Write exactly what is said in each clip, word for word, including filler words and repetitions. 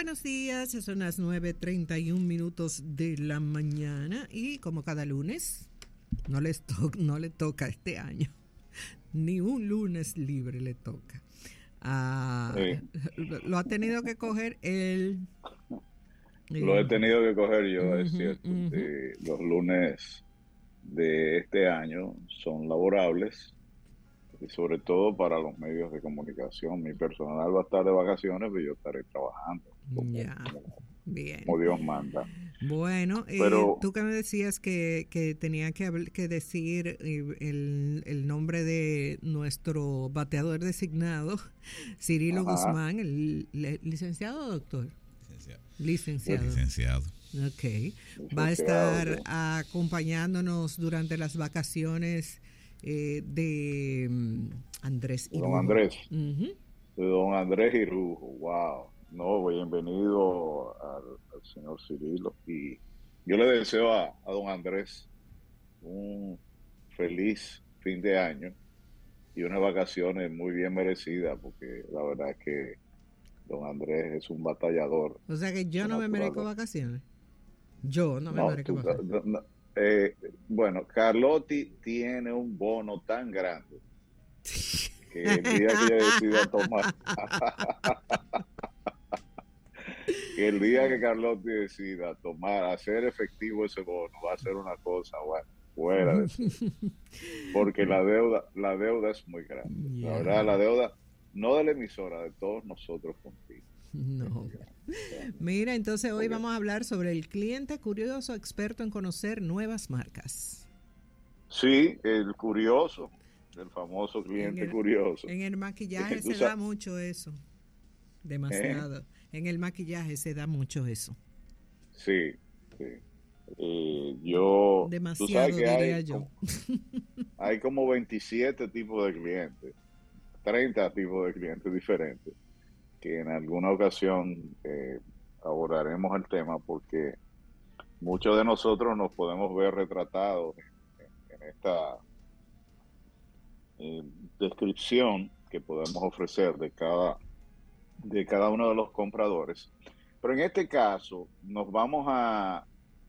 Buenos días, son las nueve treinta y un minutos de la mañana y como cada lunes, no, les to- no le toca este año, ni un lunes libre le toca. Ah, Sí, lo, lo ha tenido que coger él. lo he Eh, tenido que coger yo, es ujú, cierto. ujú. Eh, los lunes de este año son laborables y sobre todo para los medios de comunicación. Mi personal va a estar de vacaciones, pero yo estaré trabajando como, Ya, como, bien. como Dios manda. Bueno, eh, Pero, tú que me decías que, que tenía que, habl- que decir eh, el, el nombre de nuestro bateador designado, Cirilo ajá, Guzmán, el, le- licenciado o doctor. Licenciado. Licenciado. Licenciado. Ok. Va a licenciado, estar sí. acompañándonos durante las vacaciones eh, de mm, Andrés De don Irujo. Andrés, Ujú. de don Andrés Irujo, wow. No, bienvenido al, al señor Cirilo. Y yo le deseo a, a don Andrés un feliz fin de año y unas vacaciones muy bien merecidas, porque la verdad es que don Andrés es un batallador O sea que yo por no me merezco naturaleza. vacaciones. Yo no me No, merezco tú, vacaciones. no, no, eh, bueno, Carlotti tiene un bono tan grande que el día que ella decida tomar, que el día que Carlotti decida tomar, hacer efectivo ese bono, va a ser una cosa, bueno, fuera de serie. Porque la deuda, la deuda es muy grande. La verdad, Ya, la deuda, no de la emisora, de todos nosotros contigo, es no. muy grande, realmente. Mira, entonces hoy Porque vamos a hablar sobre el cliente curioso experto en conocer nuevas marcas. sí, el curioso, el famoso En cliente el, curioso, en el maquillaje tú se da sabes, mucho eso, ¿eh? demasiado. En el maquillaje se da mucho eso, Sí, sí. Eh, yo, tú sabes demasiado que diría hay yo. como, hay como veintisiete tipos de clientes, treinta tipos de clientes diferentes, que en alguna ocasión eh, abordaremos el tema porque muchos de nosotros nos podemos ver retratados en, en- en esta eh, descripción que podemos ofrecer de cada, de cada uno de los compradores. Pero en este caso nos vamos a,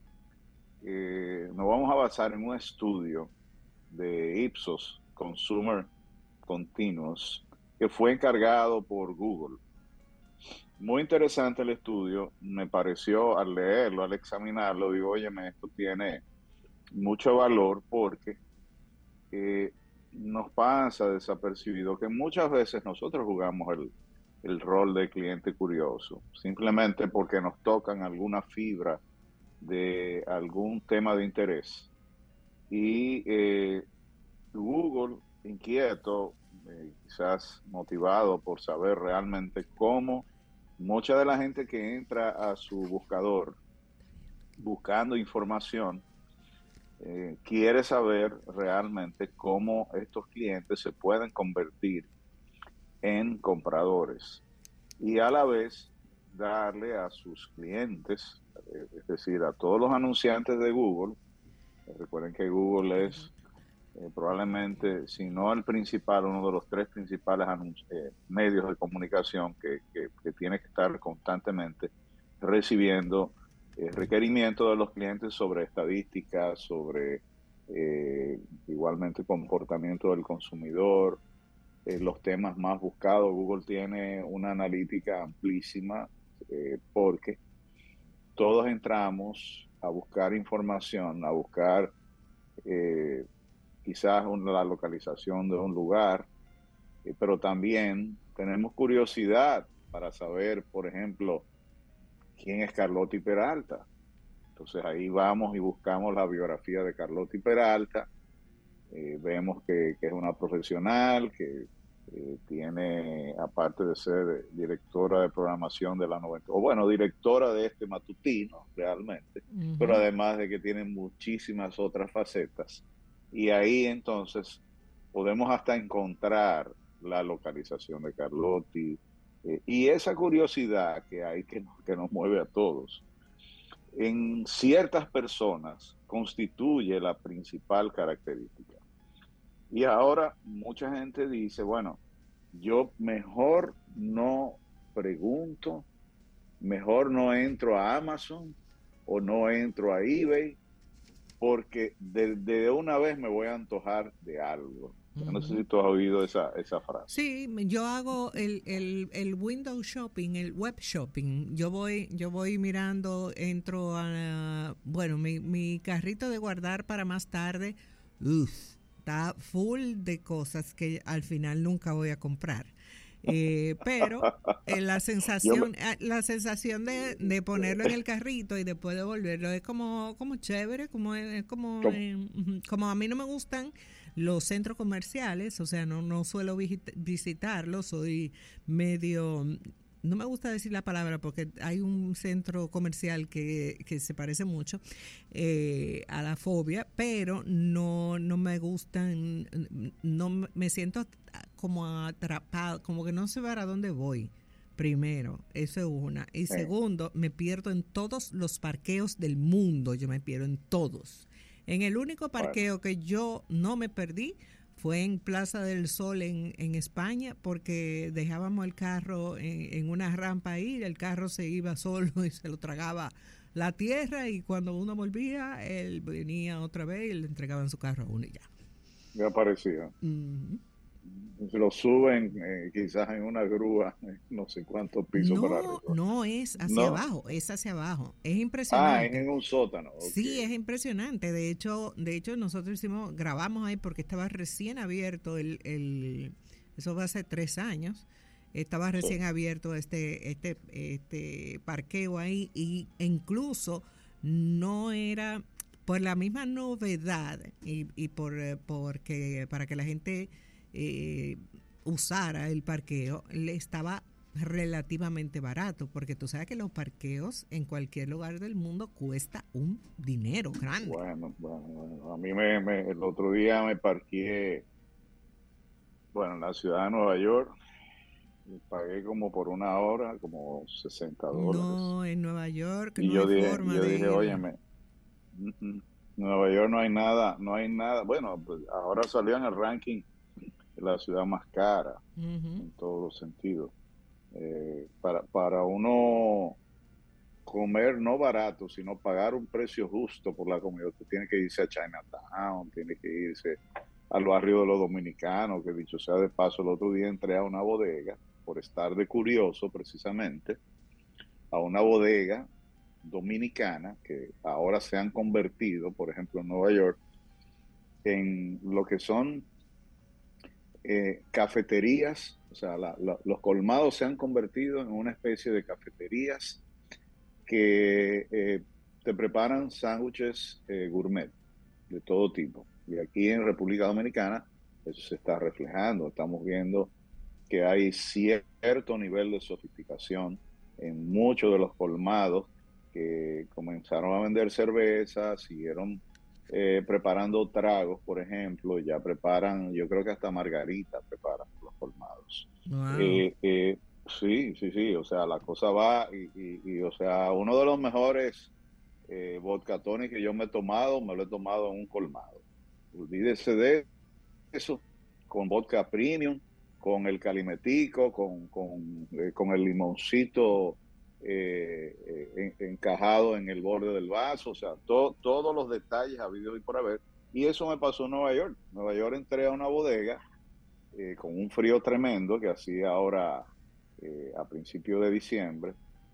eh, nos vamos a basar en un estudio de Ipsos Consumer Continuous que fue encargado por Google. Muy interesante el estudio, me pareció al leerlo, al examinarlo, digo, oye, esto tiene mucho valor porque eh, nos pasa desapercibido que muchas veces nosotros jugamos el, el rol de cliente curioso, simplemente porque nos tocan alguna fibra de algún tema de interés. Y eh, Google, inquieto, eh, quizás motivado por saber realmente cómo mucha de la gente que entra a su buscador buscando información, eh, quiere saber realmente cómo estos clientes se pueden convertir en compradores y a la vez darle a sus clientes, eh, es decir, a todos los anunciantes de Google. eh, recuerden que Google Perdón. es eh, probablemente, si no el principal, uno de los tres principales eh, medios de comunicación que, que, que, tiene que estar constantemente recibiendo eh, requerimientos de los clientes sobre estadísticas, sobre eh, igualmente comportamiento del consumidor, eh, los temas más buscados. Google tiene una analítica amplísima eh, porque todos entramos a buscar información, a buscar eh, quizás una, la localización de un lugar, eh, pero también tenemos curiosidad para saber, por ejemplo, quién es Carlotti Peralta. Entonces ahí vamos y buscamos la biografía de Carlotti Peralta, eh, vemos que, que, es una profesional, que eh, tiene, aparte de ser directora de programación de la noventa, o bueno, directora de este matutino realmente, pero Uh-huh. además de que tiene muchísimas otras facetas. Y ahí entonces podemos hasta encontrar la localización de Carlotti eh, y esa curiosidad que hay que, que nos mueve a todos. En ciertas personas constituye la principal característica. Y ahora mucha gente dice, bueno, yo mejor no pregunto mejor no entro a Amazon o no entro a eBay porque de, de una vez me voy a antojar de algo. Yo no sé si tú has oído esa, esa frase. Sí, yo hago el, el, el window shopping, el web shopping. Yo voy, yo voy mirando, entro a, bueno, mi, mi carrito de guardar para más tarde, uf, está full de cosas que al final nunca voy a comprar. Eh, pero eh, la sensación me... eh, la sensación de, de ponerlo en el carrito y después devolverlo es como como chévere, como es como eh, como a mí no me gustan los centros comerciales, o sea, no no suelo visitarlos, soy medio, no me gusta decir la palabra porque hay un centro comercial que, que se parece mucho eh, a la fobia, pero no no me gustan, no me siento como atrapado, como que no sé para dónde voy. Primero, eso es una. Y segundo, me pierdo en todos los parqueos del mundo, yo me pierdo en todos. En el único parqueo que yo no me perdí fue en Plaza del Sol en, en España, porque dejábamos el carro en, en una rampa ahí, el carro se iba solo y se lo tragaba la tierra, y cuando uno volvía, él venía otra vez y le entregaban su carro a uno y ya. Me aparecía. Uh-huh. Lo suben eh, quizás en una grúa, no sé cuántos pisos no, para arriba. No, es hacia ¿No? abajo, es hacia abajo. Es impresionante. Ah, es en un sótano. Okay. Sí, es impresionante. De hecho, de hecho nosotros hicimos, grabamos ahí porque estaba recién abierto el, el eso va a ser tres años. Estaba recién sí. abierto este, este, este parqueo ahí, y incluso no era por la misma novedad y, y por porque para que la gente Eh, usara el parqueo, le estaba relativamente barato, porque tú sabes que los parqueos en cualquier lugar del mundo cuesta un dinero grande. Bueno, bueno, bueno. a mí me, me, el otro día me parqué, bueno, en la ciudad de Nueva York, y pagué como por una hora, como sesenta dólares. No, en Nueva York y no yo hay dije, forma yo de dije, ir. óyeme, en Nueva York no hay nada, no hay nada, bueno, pues ahora salió en el ranking la ciudad más cara, uh-huh. en todos los sentidos. Eh, para, para uno comer no barato, sino pagar un precio justo por la comida, usted tiene que irse a Chinatown, tiene que irse al barrio de los dominicanos, que dicho sea de paso, el otro día entré a una bodega, por estar de curioso precisamente, a una bodega dominicana, que ahora se han convertido, por ejemplo en Nueva York, en lo que son Eh, cafeterías, o sea, la, la, los colmados se han convertido en una especie de cafeterías que eh, te preparan sándwiches eh, gourmet de todo tipo. Y aquí en República Dominicana eso se está reflejando. Estamos viendo que hay cierto nivel de sofisticación en muchos de los colmados que comenzaron a vender cervezas, siguieron Eh, preparando tragos, por ejemplo, ya preparan, yo creo que hasta margarita preparan los colmados. Wow. Eh, eh, sí, sí, sí, o sea, la cosa va y, y, y o sea, uno de los mejores eh, vodka tonic que yo me he tomado, me lo he tomado en un colmado. Olvídese de eso, con vodka premium, con el calimetico, con, con, eh, con el limoncito Eh, eh, encajado en el borde del vaso, o sea, to, todos los detalles habidos y por haber. Y eso me pasó en Nueva York. En Nueva York entré a una bodega eh, con un frío tremendo que hacía ahora eh, a principios de diciembre,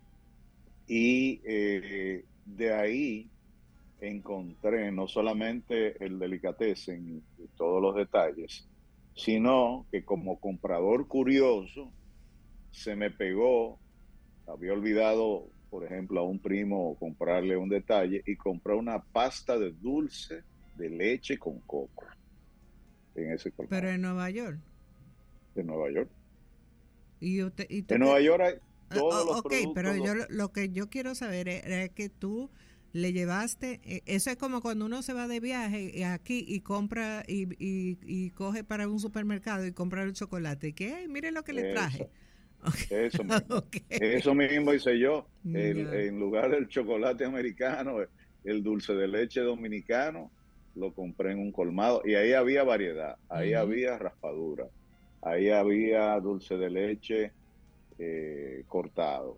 y eh, de ahí encontré no solamente el delicatessen y todos los detalles, sino que como comprador curioso se me pegó. Había olvidado, por ejemplo, a un primo comprarle un detalle y compré una pasta de dulce de leche con coco en ese colmado. Pero en Nueva York. En Nueva York. ¿Y usted, y tú en qué? Nueva York hay todos uh, los Ok, productos. pero yo lo que yo quiero saber es, es que tú le llevaste, eh, eso es como cuando uno se va de viaje aquí y compra y, y, y coge para un supermercado y compra el chocolate. ¿Qué? Mire lo que le traje. Eso. Okay. Eso mismo, okay. Eso mismo hice yo. El, yeah. En lugar del chocolate americano, el dulce de leche dominicano lo compré en un colmado, y ahí había variedad, ahí uh-huh. había raspadura, ahí había dulce de leche eh, cortado,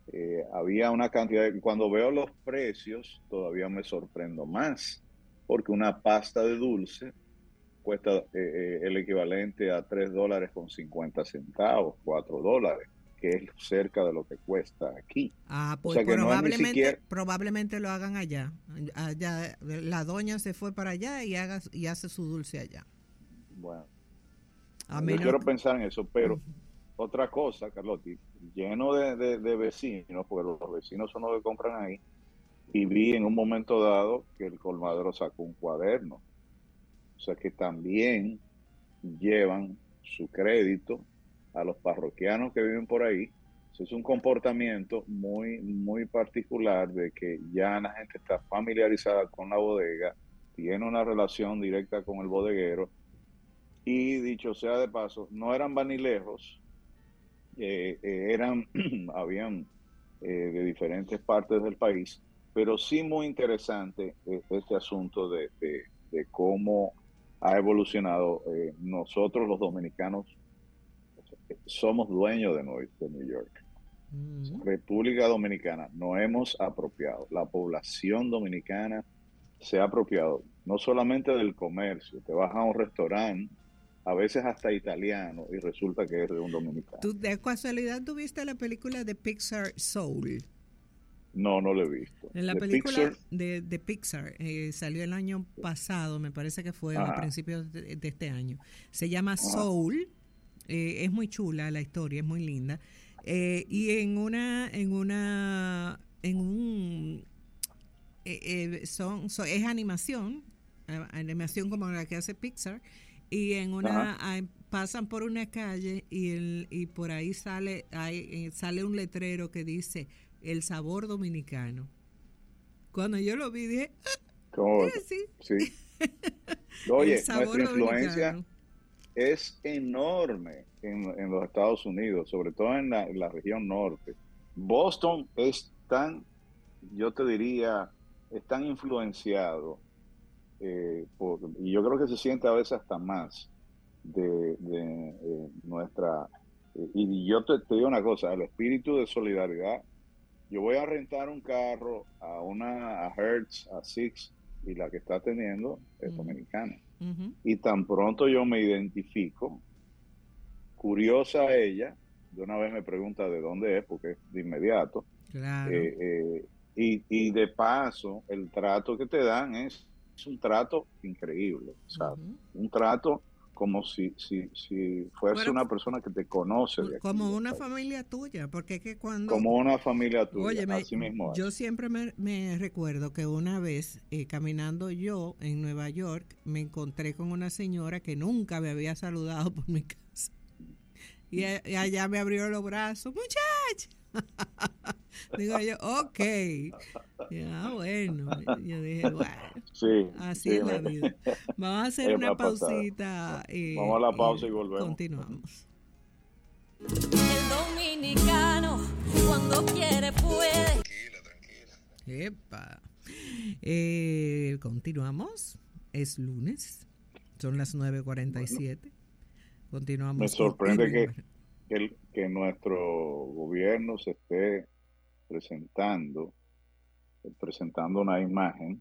eh, había una cantidad, de, cuando veo los precios todavía me sorprendo más, porque una pasta de dulce cuesta eh, eh, el equivalente a tres dólares con cincuenta centavos, cuatro dólares, que es cerca de lo que cuesta aquí. Ah, O pues sea que no es ni probablemente, siquiera... probablemente lo hagan allá. Allá, la doña se fue para allá y haga y hace su dulce allá. Bueno, A yo menos quiero que- pensar en eso, pero Ujú. otra cosa, Carlotti, lleno de, de, de vecinos, porque los vecinos son los que compran ahí, y vi en un momento dado que el colmadero sacó un cuaderno. O sea que también llevan su crédito a los parroquianos que viven por ahí. Eso es un comportamiento muy, muy particular de que ya la gente está familiarizada con la bodega, tiene una relación directa con el bodeguero y dicho sea de paso, no eran vanilejos, eh, eh, eran, habían eh, de diferentes partes del país, pero sí muy interesante eh, este asunto de, de, de cómo ha evolucionado. Eh, nosotros los dominicanos somos dueños de New, de New York. Ujú. República Dominicana, no hemos apropiado. La población dominicana se ha apropiado no solamente del comercio, te vas a un restaurante, a veces hasta italiano, y resulta que es de un dominicano. ¿Tú de casualidad tuviste la película de Pixar Soul? No, no lo he visto. En la De película Pixar, de, de Pixar, eh, salió el año pasado, me parece que fue a ajá, principios de, de este año. Se llama ajá, Soul, eh, es muy chula la historia, es muy linda. Eh, y en una, en una, en un, eh, eh, son, so- es animación, eh, animación como la que hace Pixar, y en ajá. una ah, pasan por una calle y el, y por ahí sale, hay, eh, sale un letrero que dice el sabor dominicano. Cuando yo lo vi dije, ¿Cómo? eh, sí, Sí. el Oye, sabor nuestra influencia dominicano. es enorme en, en los Estados Unidos, sobre todo en la, en la región norte. Boston es tan, yo te diría, es tan influenciado, eh, por, y yo creo que se siente a veces hasta más de, de eh, nuestra... eh, y yo te, te digo una cosa, el espíritu de solidaridad. Yo voy a rentar un carro a una, a Hertz, a Six, y la que está teniendo es Ujú, dominicana. ujú, Y tan pronto yo me identifico, curiosa ella, de una vez me pregunta de dónde es, porque es de inmediato. claro. Eh, eh, y, y de paso, el trato que te dan es, es un trato increíble, ¿sabes? Ujú. Un trato como si, si, si fuese Bueno, una persona que te conoce de aquí, como del una país. familia tuya, porque es que cuando, Como una familia tuya, óyeme, así mismo yo es. siempre me, me recuerdo que una vez eh, caminando yo en Nueva York me encontré con una señora que nunca me había saludado por mi casa y, a- y allá me abrió los brazos, muchacha. Digo yo, ok, ya bueno, yo dije, bueno, Sí, así sí, es la me, vida. Vamos a hacer eh, me una ha pasado. pausita Vamos a eh, la pausa y y volvemos. continuamos. El dominicano cuando quiere puede. Epa. Eh, continuamos. Es lunes. Son las nueve cuarenta y Bueno, siete. me Continuamos con sorprende Edwin. que, Mar- que, el- que nuestro gobierno se esté presentando, presentando una imagen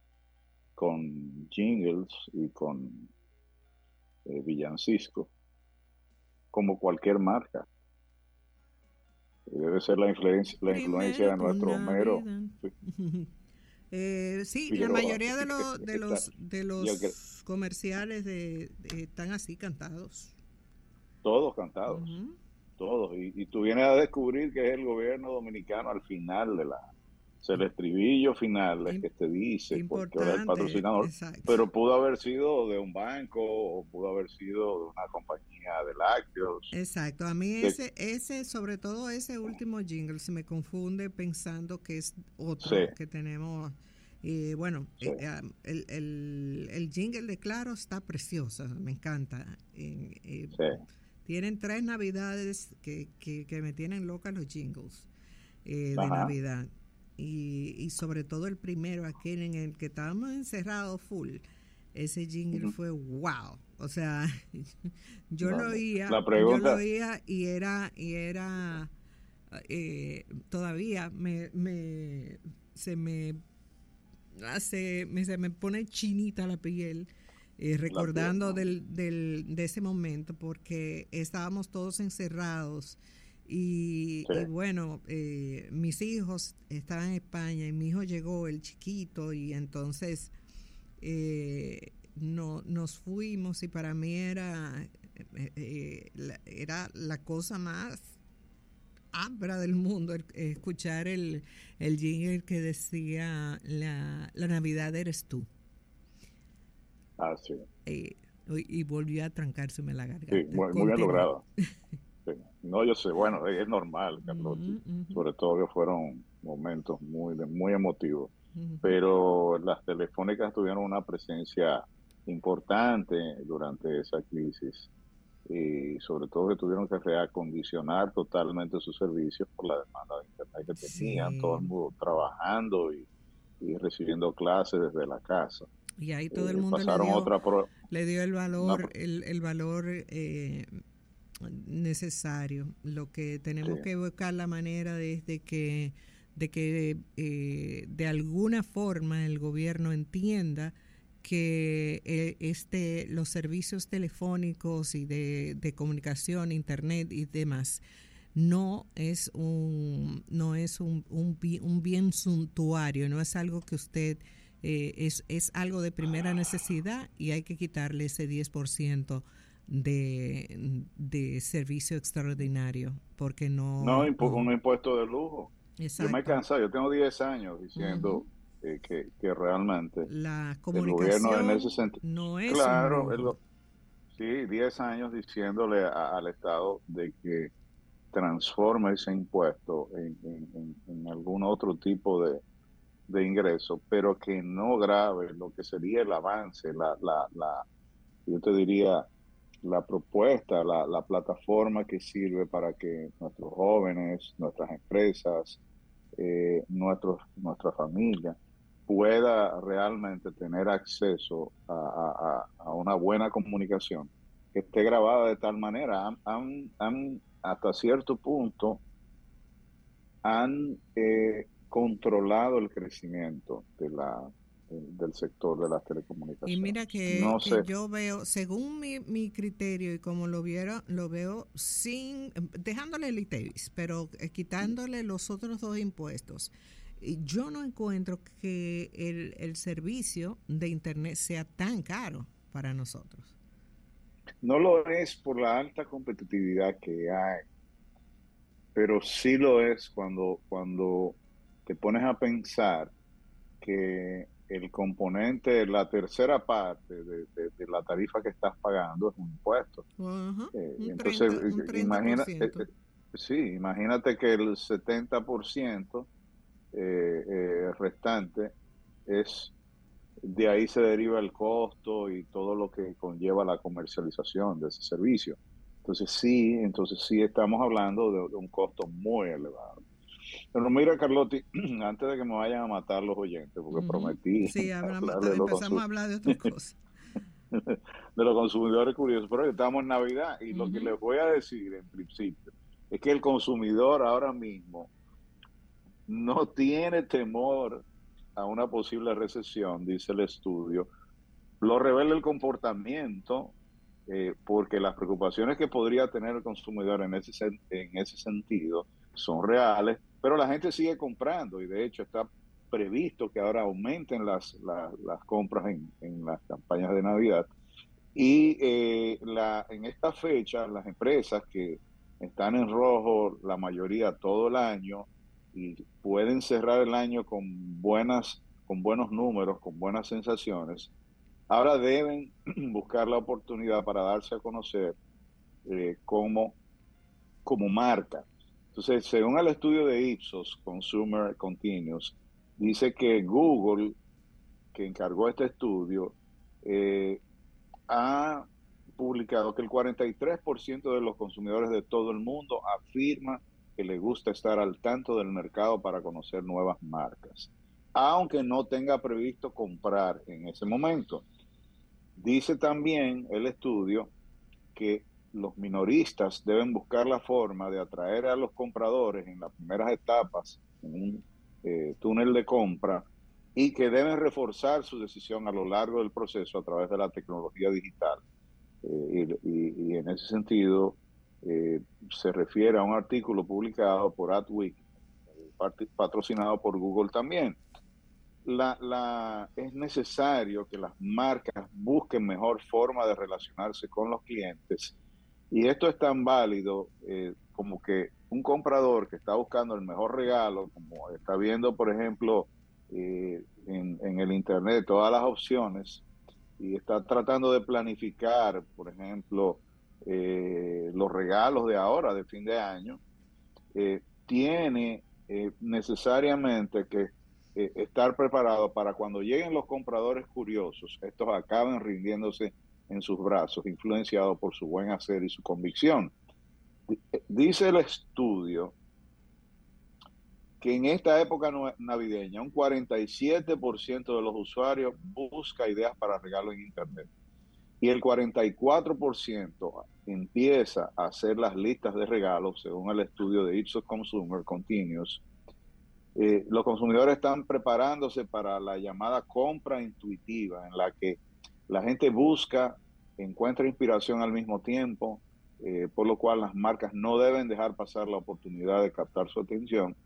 con jingles y con eh, villancicos, como cualquier marca. Debe ser la influencia, la influencia Primero de con nuestro Homero Navidad. Eh, sí, la Figueroa. mayoría de, los de Está- los de yo cre- los comerciales de, de- están así cantados. todos cantados, Ujú. todos. Y, y tú vienes a descubrir que es el gobierno dominicano al final de la... O sea, el estribillo final es Im- que te dice por qué hora es el Importante, patrocinador, exacto. pero pudo haber sido de un banco o pudo haber sido de una compañía de lácteos. Exacto, a mí De, ese, ese, sobre todo ese último jingle se me confunde pensando que es sí, otro que tenemos. Y bueno, sí, eh, eh, el, el, el jingle de Claro está precioso, me encanta. Eh, eh, sí. tienen tres navidades que, que, que me tienen loca los jingles eh, de Ajá. Navidad. Y, y sobre todo el primero, aquel en el que estábamos encerrados full. Ese jingle Ujú. fue wow. O sea, yo No, lo no. oía, La yo lo pregunta, oía y era, y era eh, todavía me, me se me hace, me, se me pone chinita la piel. Eh, recordando del, del, de ese momento, porque estábamos todos encerrados y, Sí. y bueno, eh, mis hijos estaban en España y mi hijo llegó, el chiquito, y entonces eh, no, nos fuimos y para mí era, eh, eh, la, era la cosa más ápera del mundo el, escuchar el, el jingle que decía la, la Navidad eres tú. Ah, sí. Eh, y volvió a trancárseme la garganta. Sí, muy, muy bien logrado. Sí. No, yo sé, bueno, es normal, Carlos, uh-huh, uh-huh. sobre todo que fueron momentos muy, muy emotivos, uh-huh. pero las telefónicas tuvieron una presencia importante durante esa crisis y sobre todo que tuvieron que reacondicionar totalmente sus servicios por la demanda de internet que tenían, sí. Todo el mundo trabajando y, y recibiendo clases desde la casa. Y ahí todo el mundo eh, le, dio, otra pro, le dio el valor, una, el, el valor eh, necesario. Lo que tenemos sí. que buscar la manera de, de que, de, que eh, de alguna forma el gobierno entienda que eh, este los servicios telefónicos y de, de comunicación, internet y demás no es un no es un, un, un bien suntuario, no es algo que usted Eh, es, es algo de primera necesidad y hay que quitarle ese diez por ciento de, de servicio extraordinario porque no... No, impu- no. un impuesto de lujo. Exacto. Yo me he cansado, yo tengo diez años diciendo uh-huh. eh, que, que realmente la comunicación el gobierno en ese sentido... no es claro, un el, sí, diez años diciéndole a, al Estado de que transforme ese impuesto en, en, en, en algún otro tipo de de ingreso, pero que no grave lo que sería el avance, la, la, la yo te diría, la propuesta, la, la plataforma que sirve para que nuestros jóvenes, nuestras empresas, eh, nuestros, nuestra familia pueda realmente tener acceso a, a, a una buena comunicación que esté grabada de tal manera. Han, han, han hasta cierto punto, han eh, controlado el crecimiento de la, de, del sector de las telecomunicaciones. Y mira que, no que sé. yo veo, según mi, mi criterio y como lo vieron, lo veo sin, dejándole el I T E V I S, pero eh, quitándole los otros dos impuestos. Y yo no encuentro que el, el servicio de internet sea tan caro para nosotros. No lo es por la alta competitividad que hay, pero sí lo es cuando, cuando te pones a pensar que el componente, la tercera parte de, de, de la tarifa que estás pagando es un impuesto. Uh-huh. Eh, un entonces, treinta, un imagina, eh, eh, sí, imagínate que el setenta por ciento eh, eh, restante es, de ahí se deriva el costo y todo lo que conlleva la comercialización de ese servicio. Entonces sí, entonces sí estamos hablando de, de un costo muy elevado. Pero mira, Carlotti, antes de que me vayan a matar los oyentes, porque uh-huh. prometí... Sí, hablamos, empezamos a hablar de otras cosas. De los consumidores curiosos, pero estamos en Navidad y uh-huh. lo que les voy a decir en principio es que el consumidor ahora mismo no tiene temor a una posible recesión, dice el estudio. Lo revela el comportamiento, eh, porque las preocupaciones que podría tener el consumidor en ese, en ese sentido son reales, pero la gente sigue comprando y de hecho está previsto que ahora aumenten las, las, las compras en, en las campañas de Navidad. Y eh, la, en esta fecha las empresas que están en rojo la mayoría todo el año y pueden cerrar el año con buenas, con buenos números, con buenas sensaciones, ahora deben buscar la oportunidad para darse a conocer eh, como, como marca. Entonces, según el estudio de Ipsos, Consumer Continuous, dice que Google, que encargó este estudio, eh, ha publicado que el cuarenta y tres por ciento de los consumidores de todo el mundo afirma que le gusta estar al tanto del mercado para conocer nuevas marcas, aunque no tenga previsto comprar en ese momento. Dice también el estudio que los minoristas deben buscar la forma de atraer a los compradores en las primeras etapas, en un eh, túnel de compra, y que deben reforzar su decisión a lo largo del proceso a través de la tecnología digital. Eh, y, y, y en ese sentido, eh, se refiere a un artículo publicado por Adweek, eh, patrocinado por Google también. La, la, es necesario que las marcas busquen mejor forma de relacionarse con los clientes, y esto es tan válido eh, como que un comprador que está buscando el mejor regalo, como está viendo, por ejemplo, eh, en, en el internet todas las opciones, y está tratando de planificar, por ejemplo, eh, los regalos de ahora, de fin de año, eh, tiene eh, necesariamente que eh, estar preparado para cuando lleguen los compradores curiosos, estos acaben rindiéndose en sus brazos, influenciados por su buen hacer y su convicción. Dice el estudio que en esta época navideña un cuarenta y siete por ciento de los usuarios busca ideas para regalo en Internet, y el cuarenta y cuatro por ciento empieza a hacer las listas de regalos, según el estudio de Ipsos Consumer Continuous. Eh, los consumidores están preparándose para la llamada compra intuitiva, en la que la gente busca, encuentra inspiración al mismo tiempo, eh, por lo cual las marcas no deben dejar pasar la oportunidad de captar su atención.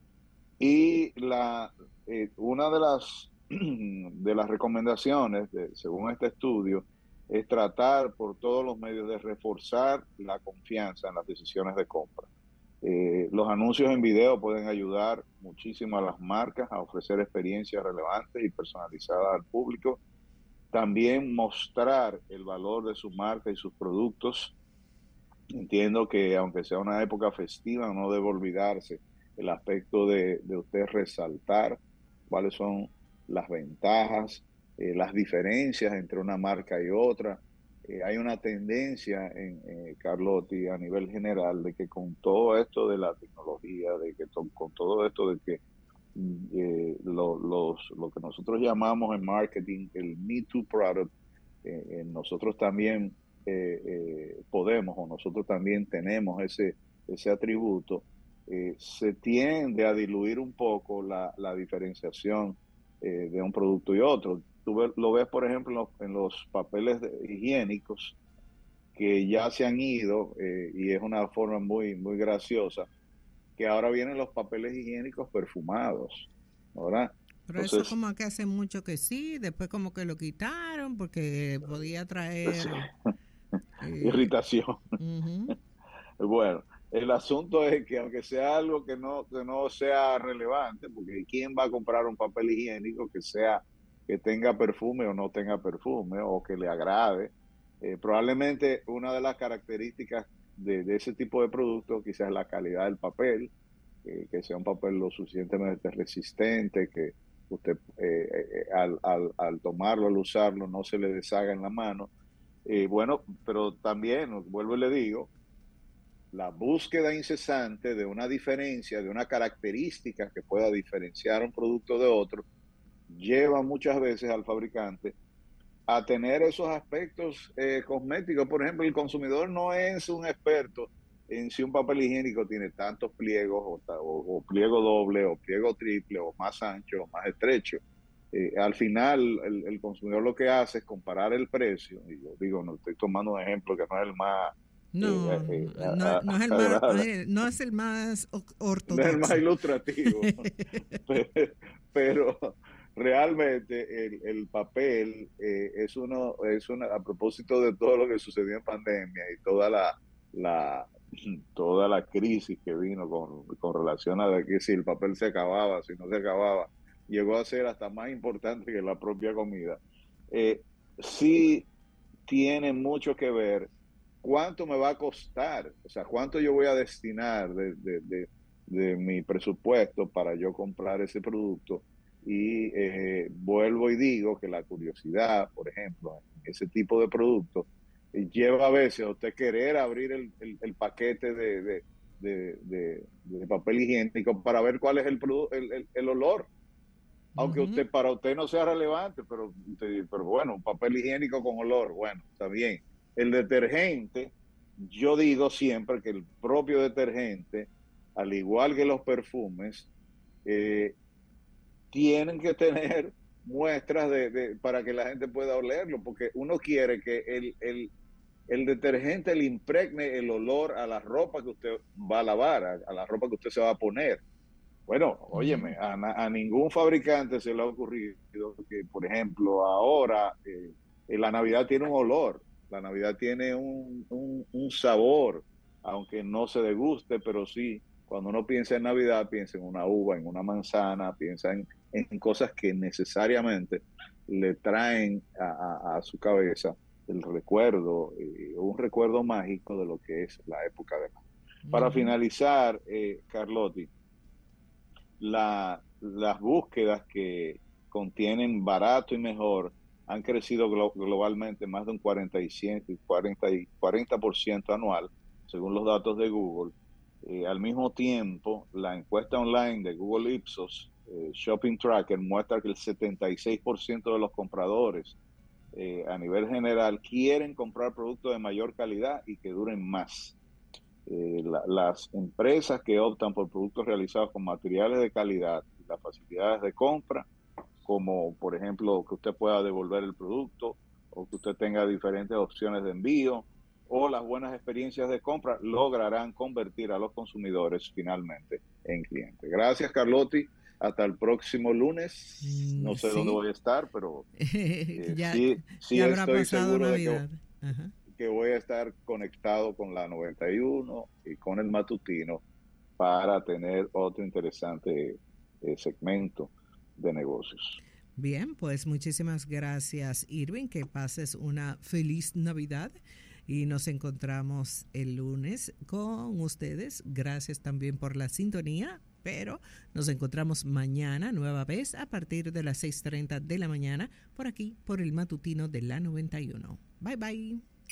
Y la, eh, una de las, de las recomendaciones, de, según este estudio, es tratar por todos los medios de reforzar la confianza en las decisiones de compra. Eh, los anuncios en video pueden ayudar muchísimo a las marcas a ofrecer experiencias relevantes y personalizadas al público. También mostrar el valor de su marca y sus productos. Entiendo que aunque sea una época festiva, no debe olvidarse el aspecto de, de usted resaltar cuáles son las ventajas, eh, las diferencias entre una marca y otra. Eh, hay una tendencia en eh, Carlotti a nivel general de que con todo esto de la tecnología, de que to, con todo esto de que eh, lo, los, lo que nosotros llamamos en marketing el Me Too product, eh, eh, nosotros también eh, eh, podemos o nosotros también tenemos ese, ese atributo. Eh, se tiende a diluir un poco la, la diferenciación eh, de un producto y otro. Tú ve, lo ves, por ejemplo, en los, en los papeles de, higiénicos, que ya se han ido, eh, y es una forma muy, muy graciosa, que ahora vienen los papeles higiénicos perfumados, ¿verdad? Pero Entonces, eso como que hace mucho que sí, después como que lo quitaron porque podía traer... Sí. eh, irritación. Uh-huh. Bueno, el asunto es que aunque sea algo que no, que no sea relevante, porque ¿quién va a comprar un papel higiénico que sea que tenga perfume o no tenga perfume o que le agrade? Eh, probablemente una de las características de, de ese tipo de productos quizás es la calidad del papel, eh, que sea un papel lo suficientemente resistente, que usted eh, eh, al, al, al tomarlo, al usarlo, no se le deshaga en la mano. Eh, bueno, pero también, vuelvo y le digo, la búsqueda incesante de una diferencia, de una característica que pueda diferenciar un producto de otro, lleva muchas veces al fabricante a tener esos aspectos eh, cosméticos. Por ejemplo, el consumidor no es un experto en si un papel higiénico tiene tantos pliegos o, o, o pliego doble o pliego triple o más ancho o más estrecho. Eh, al final el, el consumidor lo que hace es comparar el precio, y yo digo, no estoy tomando un ejemplo que no es el más no, eh, eh, no, a, no, es el más, no es el más ortodoxo, no es el más ilustrativo, pero, pero realmente el, el papel eh, es uno, es una, a propósito de todo lo que sucedió en pandemia y toda la, la toda la crisis que vino con, con relación a que si el papel se acababa, si no se acababa, llegó a ser hasta más importante que la propia comida. Eh, sí tiene mucho que ver cuánto me va a costar, o sea, cuánto yo voy a destinar de, de, de, de mi presupuesto para yo comprar ese producto. Y eh, vuelvo y digo que la curiosidad, por ejemplo, en ese tipo de productos, eh, lleva a veces a usted querer abrir el, el, el paquete de, de, de, de, de papel higiénico para ver cuál es el, el, el, el olor. Aunque uh-huh. usted para usted no sea relevante, pero, pero bueno, un papel higiénico con olor, bueno, está bien. El detergente yo digo siempre que el propio detergente, al igual que los perfumes, eh, tienen que tener muestras de, de, para que la gente pueda olerlo, porque uno quiere que el, el, el detergente le impregne el olor a la ropa que usted va a lavar, a, a la ropa que usted se va a poner. Bueno, óyeme, a, a ningún fabricante se le ha ocurrido que, por ejemplo, ahora eh, la Navidad tiene un olor, la Navidad tiene un, un, un sabor, aunque no se deguste, pero sí, cuando uno piensa en Navidad, piensa en una uva, en una manzana, piensa en, en cosas que necesariamente le traen a, a, a su cabeza el recuerdo, eh, un recuerdo mágico de lo que es la época de Navidad. Uh-huh. Para finalizar, eh, Carlotti, La, las búsquedas que contienen barato y mejor han crecido glo globalmente más de un cuarenta y siete, cuarenta, cuarenta por ciento anual, según los datos de Google. Eh, al mismo tiempo, la encuesta online de Google Ipsos, eh, Shopping Tracker, muestra que el setenta y seis por ciento de los compradores eh, a nivel general quieren comprar productos de mayor calidad y que duren más. Eh, la, las empresas que optan por productos realizados con materiales de calidad y las facilidades de compra, como por ejemplo que usted pueda devolver el producto o que usted tenga diferentes opciones de envío o las buenas experiencias de compra, lograrán convertir a los consumidores finalmente en clientes. Gracias, Carlotti. Hasta el próximo lunes. No sé sí. dónde voy a estar, pero eh, ya, sí, sí ya habrá estoy pasado seguro Navidad. de que... Ajá. que voy a estar conectado con la noventa y uno y con el matutino para tener otro interesante eh, segmento de negocios. Bien, pues muchísimas gracias, Irving, que pases una feliz Navidad y nos encontramos el lunes con ustedes. Gracias también por la sintonía, pero nos encontramos mañana nueva vez a partir de las seis treinta de la mañana por aquí, por el matutino de la noventa y uno. Bye, bye.